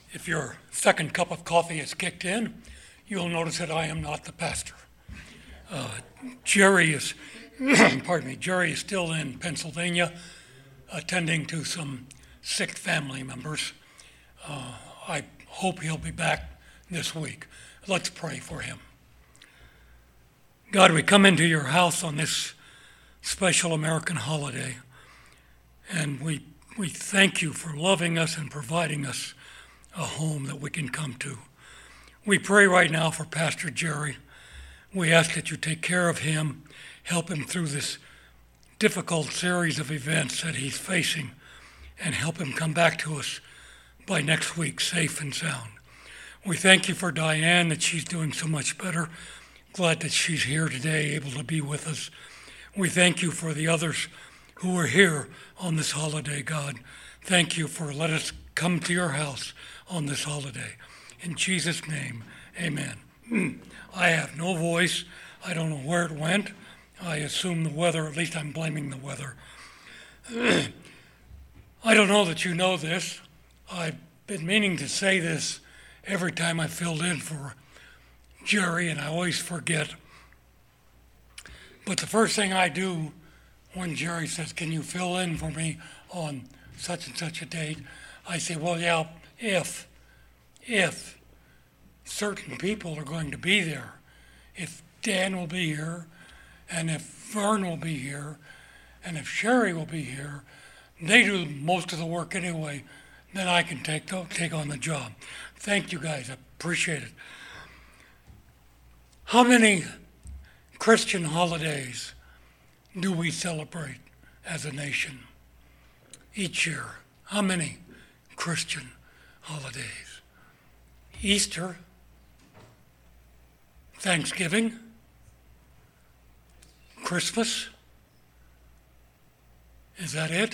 If your second cup of coffee has kicked in, you'll notice that I am not the pastor. Jerry is, Jerry is still in Pennsylvania, attending to some sick family members. I hope he'll be back this week. Let's pray for him. God, we come into your house on this special American holiday, and we thank you for loving us and providing us a home that we can come to. We pray right now for Pastor Jerry. We ask that you take care of him, help him through this difficult series of events that he's facing, and help him come back to us by next week safe and sound. We thank you for Diane, that she's doing so much better. Glad that she's here today, able to be with us. We thank you for the others who are here on this holiday, God. Thank you for letting us come to your house on this holiday. In Jesus' name, amen. I have no voice. I don't know where it went. I assume the weather, at least I'm blaming the weather. I don't know that you know this. I've been meaning to say this every time I filled in for Jerry, and I always forget. But the first thing I do when Jerry says, can you fill in for me on such and such a date, I say, well, yeah, if certain people are going to be there, if Dan will be here, and if Vern will be here, and if Sherry will be here, they do most of the work anyway, then I can take on the job. Thank you guys, I appreciate it. How many Christian holidays do we celebrate as a nation each year? How many Christian holidays? Easter, Thanksgiving, Christmas. Is that it?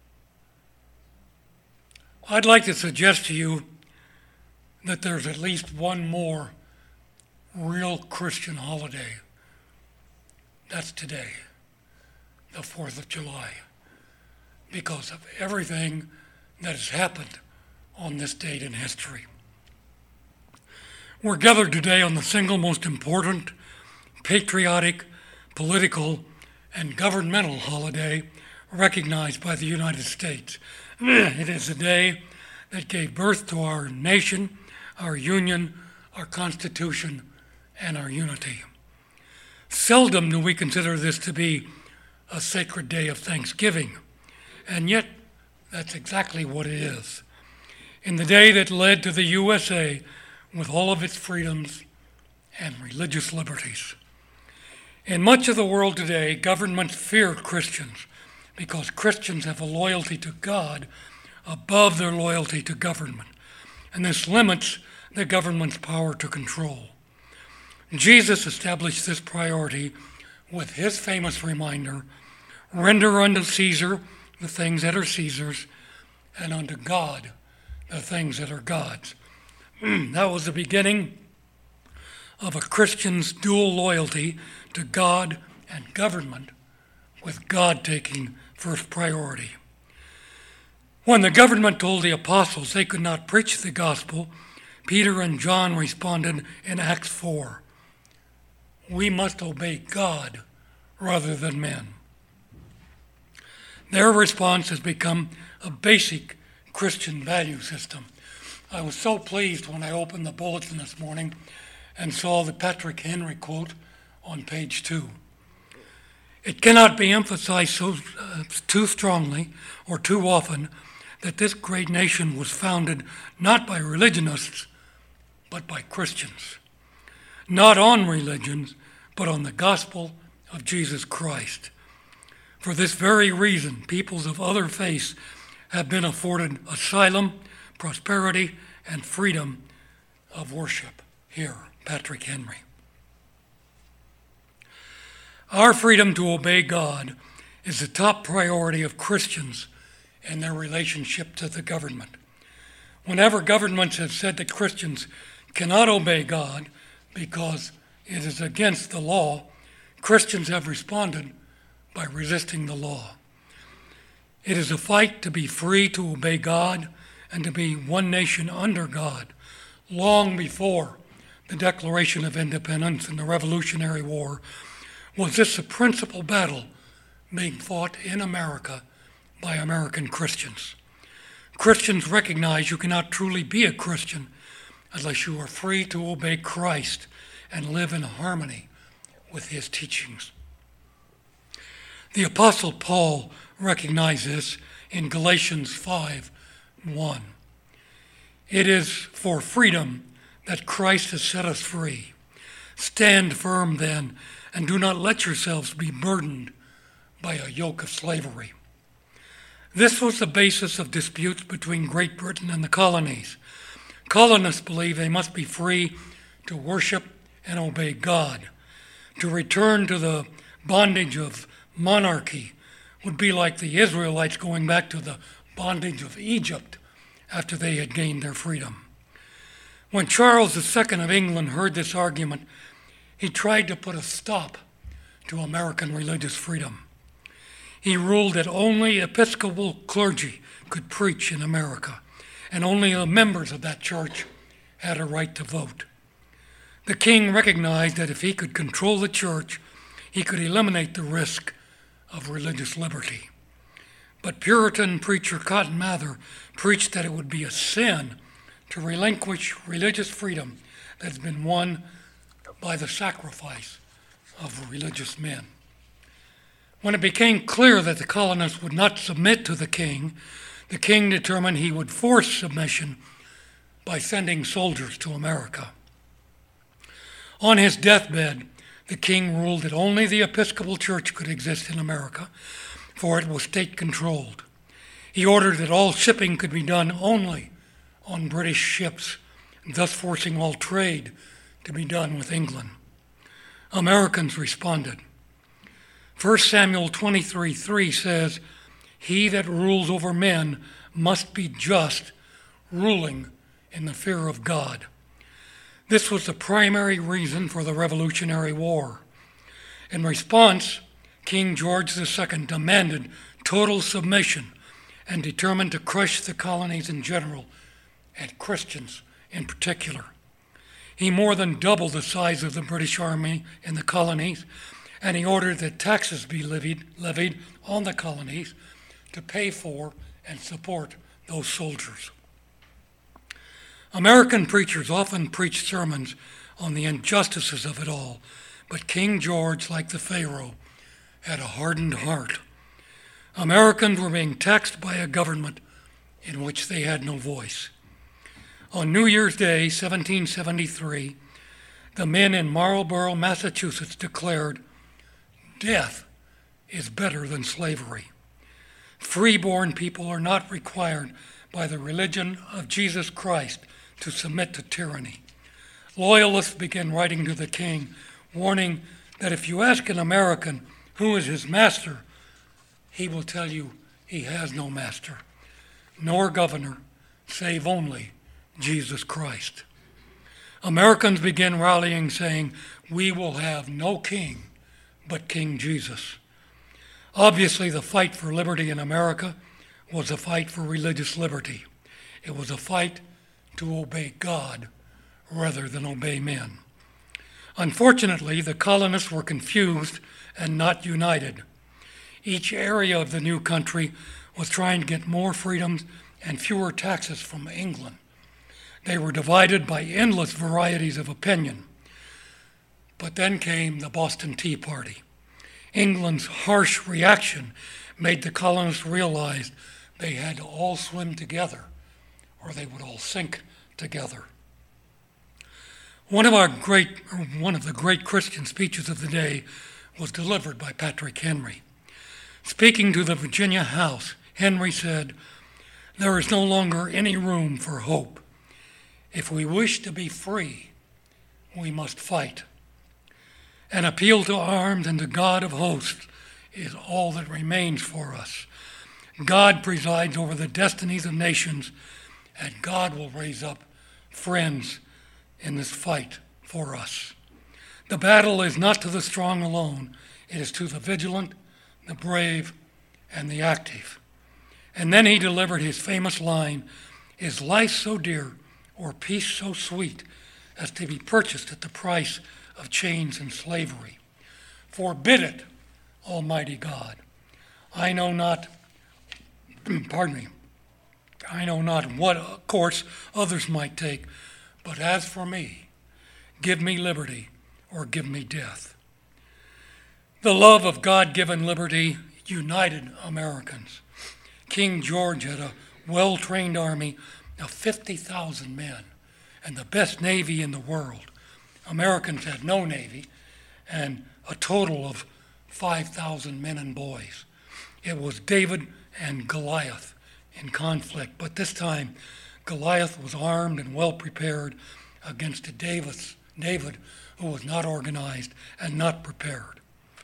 I'd like to suggest to you that there's at least one more real Christian holiday. That's today, the 4th of July, because of everything that has happened on this date in history. We're gathered today on the single most important patriotic, political, and governmental holiday recognized by the United States. It is a day that gave birth to our nation, our union, our Constitution, and our unity. Seldom do we consider this to be a sacred day of thanksgiving, and yet that's exactly what it is. In the day that led to the USA with all of its freedoms and religious liberties. In much of the world today, governments fear Christians because Christians have a loyalty to God above their loyalty to government, and this limits the government's power to control. Jesus established this priority with his famous reminder, render unto Caesar the things that are Caesar's, and unto God the things that are God's. That was the beginning of a Christian's dual loyalty to God and government, with God taking first priority. When the government told the apostles they could not preach the gospel, Peter and John responded in Acts 4, we must obey God rather than men. Their response has become a basic Christian value system. I was so pleased when I opened the bulletin this morning and saw the Patrick Henry quote on page 2. It cannot be emphasized too strongly or too often that this great nation was founded not by religionists, but by Christians. Not on religions, but on the gospel of Jesus Christ. For this very reason, peoples of other faiths have been afforded asylum, prosperity, and freedom of worship. Here, Patrick Henry. Our freedom to obey God is the top priority of Christians in their relationship to the government. Whenever governments have said that Christians cannot obey God because it is against the law, Christians have responded by resisting the law. It is a fight to be free to obey God and to be one nation under God long before the Declaration of Independence and the Revolutionary War was this the principal battle being fought in America by American Christians. Christians recognize you cannot truly be a Christian unless you are free to obey Christ and live in harmony with his teachings. The Apostle Paul recognized this in Galatians 5:1. It is for freedom that Christ has set us free. Stand firm then, and do not let yourselves be burdened by a yoke of slavery. This was the basis of disputes between Great Britain and the colonies. Colonists believed they must be free to worship and obey God. To return to the bondage of monarchy would be like the Israelites going back to the bondage of Egypt after they had gained their freedom. When Charles II of England heard this argument, he tried to put a stop to American religious freedom. He ruled that only Episcopal clergy could preach in America, and only the members of that church had a right to vote. The king recognized that if he could control the church, he could eliminate the risk of religious liberty. But Puritan preacher Cotton Mather preached that it would be a sin to relinquish religious freedom that has been won by the sacrifice of religious men. When it became clear that the colonists would not submit to the king determined he would force submission by sending soldiers to America. On his deathbed, the king ruled that only the Episcopal Church could exist in America, for it was state-controlled. He ordered that all shipping could be done only on British ships, thus forcing all trade to be done with England. Americans responded. 1 Samuel 23:3 says, "He that rules over men must be just, ruling in the fear of God." This was the primary reason for the Revolutionary War. In response, King George II demanded total submission and determined to crush the colonies in general and Christians in particular. He more than doubled the size of the British Army in the colonies, and he ordered that taxes be levied on the colonies to pay for and support those soldiers. American preachers often preached sermons on the injustices of it all, but King George, like the Pharaoh, had a hardened heart. Americans were being taxed by a government in which they had no voice. On New Year's Day, 1773, the men in Marlborough, Massachusetts declared, "Death is better than slavery." Freeborn people are not required by the religion of Jesus Christ to submit to tyranny. Loyalists began writing to the king, warning that if you ask an American who is his master, he will tell you he has no master, nor governor, save only Jesus Christ. Americans began rallying, saying, "We will have no king but King Jesus." Obviously, the fight for liberty in America was a fight for religious liberty. It was a fight to obey God rather than obey men. Unfortunately, the colonists were confused and not united. Each area of the new country was trying to get more freedoms and fewer taxes from England. They were divided by endless varieties of opinion. But then came the Boston Tea Party. England's harsh reaction made the colonists realize they had to all swim together or they would all sink together. One of the great Christian speeches of the day was delivered by Patrick Henry. Speaking to the Virginia House, Henry said, "There is no longer any room for hope. If we wish to be free, we must fight. An appeal to arms and to God of hosts is all that remains for us. God presides over the destinies of nations, and God will raise up friends in this fight for us. The battle is not to the strong alone, it is to the vigilant, the brave, and the active." And then he delivered his famous line, Is life so dear or peace so sweet as to be purchased at the price of chains and slavery? Forbid it, Almighty God. I know not, pardon me, I know not what course others might take, but as for me, give me liberty or give me death. The love of God-given liberty united Americans. King George had a well-trained army of 50,000 men and the best navy in the world. Americans had no navy and a total of 5,000 men and boys. It was David and Goliath in conflict, but this time Goliath was armed and well prepared against a David who was not organized and not prepared.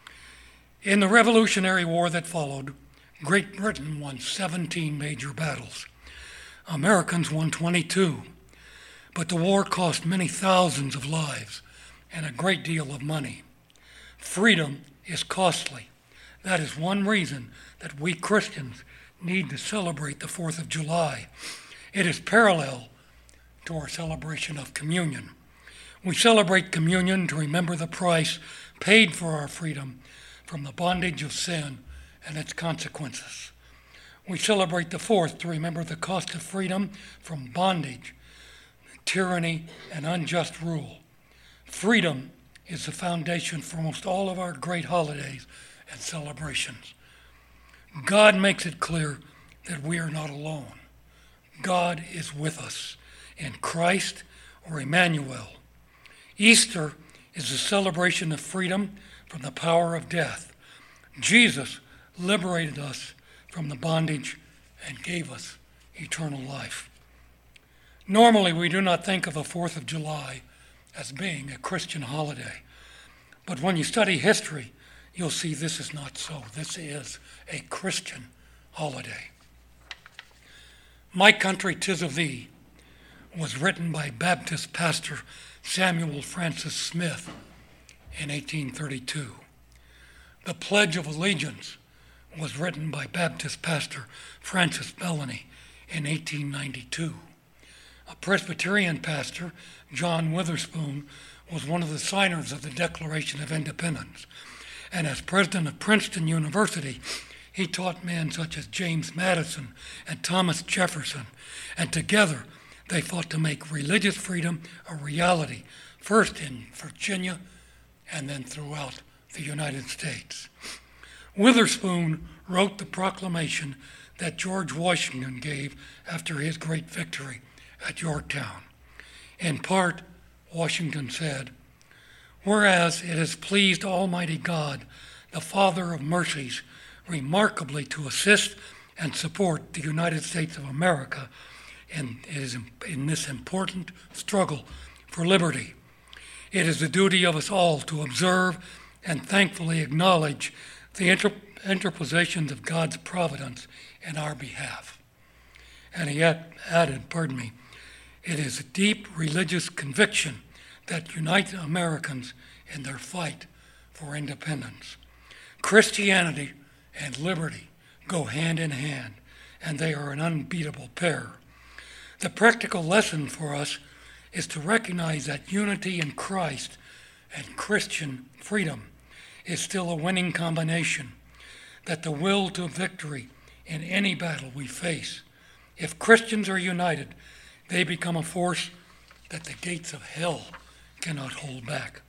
In the Revolutionary War that followed, Great Britain won 17 major battles. Americans won 22, but the war cost many thousands of lives and a great deal of money. Freedom is costly. That is one reason that we Christians need to celebrate the 4th of July. It is parallel to our celebration of communion. We celebrate communion to remember the price paid for our freedom from the bondage of sin and its consequences. We celebrate the 4th to remember the cost of freedom from bondage, tyranny, and unjust rule. Freedom is the foundation for almost all of our great holidays and celebrations. God makes it clear that we are not alone. God is with us in Christ or Emmanuel. Easter is the celebration of freedom from the power of death. Jesus liberated us from the bondage and gave us eternal life. Normally, we do not think of the 4th of July as being a Christian holiday. But when you study history, you'll see this is not so. This is a Christian holiday. My Country 'Tis of Thee was written by Baptist pastor Samuel Francis Smith in 1832. The Pledge of Allegiance was written by Baptist pastor Francis Bellany in 1892. A Presbyterian pastor, John Witherspoon, was one of the signers of the Declaration of Independence. And as president of Princeton University, he taught men such as James Madison and Thomas Jefferson, and together they fought to make religious freedom a reality, first in Virginia and then throughout the United States. Witherspoon wrote the proclamation that George Washington gave after his great victory at Yorktown. In part, Washington said, "Whereas it has pleased Almighty God, the Father of mercies, remarkably to assist and support the United States of America in this important struggle for liberty, it is the duty of us all to observe and thankfully acknowledge the interpositions of God's providence in our behalf." And he added, "It is a deep religious conviction that unites Americans in their fight for independence. Christianity and liberty go hand in hand, and they are an unbeatable pair. The practical lesson for us is to recognize that unity in Christ and Christian freedom is still a winning combination, that the will to victory in any battle we face, if Christians are united, they become a force that the gates of hell cannot hold back.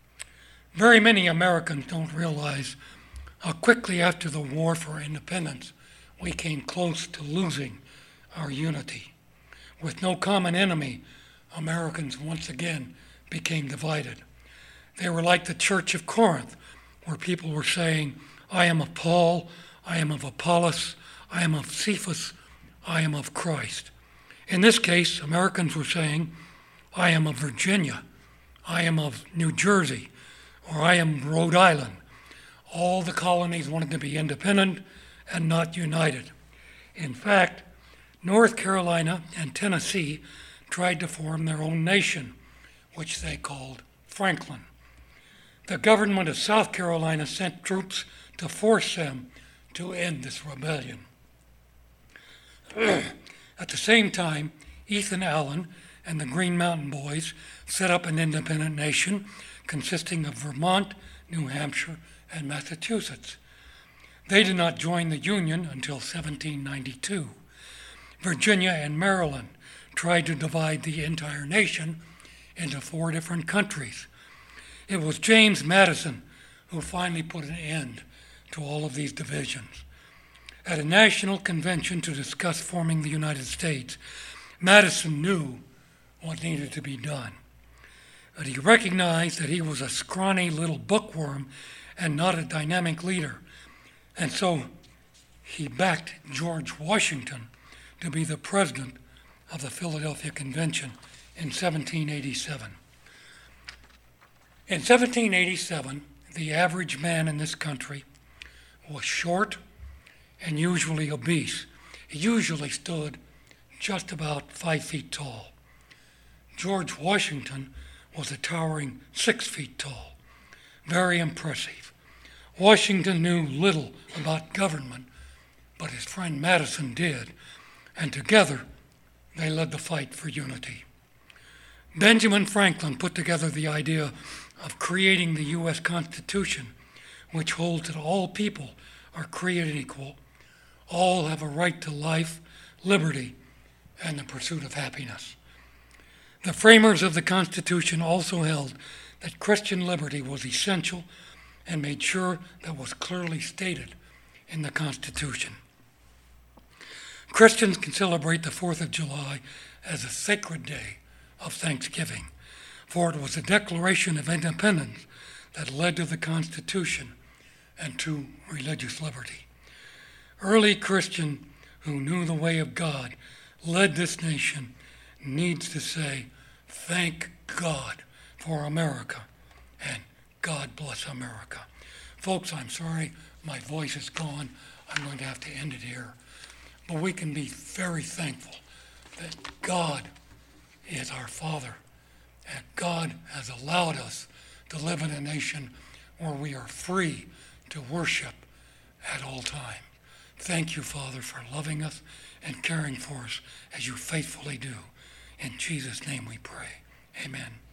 Very many Americans don't realize how quickly after the war for independence, we came close to losing our unity. With no common enemy, Americans once again became divided. They were like the Church of Corinth, where people were saying, "I am of Paul, I am of Apollos, I am of Cephas, I am of Christ." In this case, Americans were saying, "I am of Virginia, I am of New Jersey, or I am Rhode Island." All the colonies wanted to be independent and not united. In fact, North Carolina and Tennessee tried to form their own nation, which they called Franklin. The government of South Carolina sent troops to force them to end this rebellion. At the same time, Ethan Allen and the Green Mountain Boys set up an independent nation consisting of Vermont, New Hampshire, and Massachusetts. They did not join the Union until 1792. Virginia and Maryland tried to divide the entire nation into 4 different countries. It was James Madison who finally put an end to all of these divisions. At a national convention to discuss forming the United States, Madison knew what needed to be done. But he recognized that he was a scrawny little bookworm and not a dynamic leader. And so he backed George Washington to be the president of the Philadelphia Convention in 1787. In 1787, the average man in this country was short and usually obese. He usually stood just about 5 feet tall. George Washington was a towering 6 feet tall. Very impressive. Washington knew little about government, but his friend Madison did, and together they led the fight for unity. Benjamin Franklin put together the idea of creating the U.S. Constitution, which holds that all people are created equal, all have a right to life, liberty, and the pursuit of happiness. The framers of the Constitution also held that Christian liberty was essential and made sure that was clearly stated in the Constitution. Christians can celebrate the 4th of July as a sacred day of thanksgiving, for it was a declaration of independence that led to the Constitution and to religious liberty. Early Christians who knew the way of God led this nation needs to say, thank God for America, and God bless America. Folks, I'm sorry, my voice is gone. I'm going to have to end it here. But we can be very thankful that God is our Father, and God has allowed us to live in a nation where we are free to worship at all times. Thank you, Father, for loving us and caring for us as you faithfully do. In Jesus' name we pray. Amen.